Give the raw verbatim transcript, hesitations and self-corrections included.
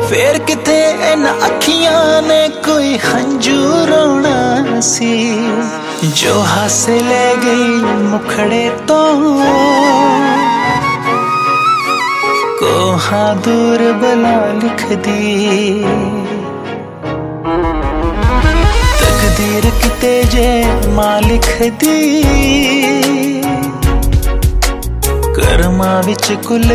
ਫੇਰ ਕਿਤੇ ਇਹਨਾਂ ਅੱਖੀਆਂ ਨੇ ਕੋਈ ਹੰਝੂ ਰੋਣਾ ਸੀ ਜੋ ਹਾਸੇ ਲੈ ਗਈ ਮੁਖੜੇ ਤੋਂ ਕੋਹਾਂ ਦੂਰ ਬਲਾ ਲਿਖਦੀ ਤਕਦੀਰ ਕਿਤੇ ਜੇ ਮਾਂ ਲਿਖਦੀ ਕਰਮਾਂ ਵਿੱਚ ਕੁੱਲ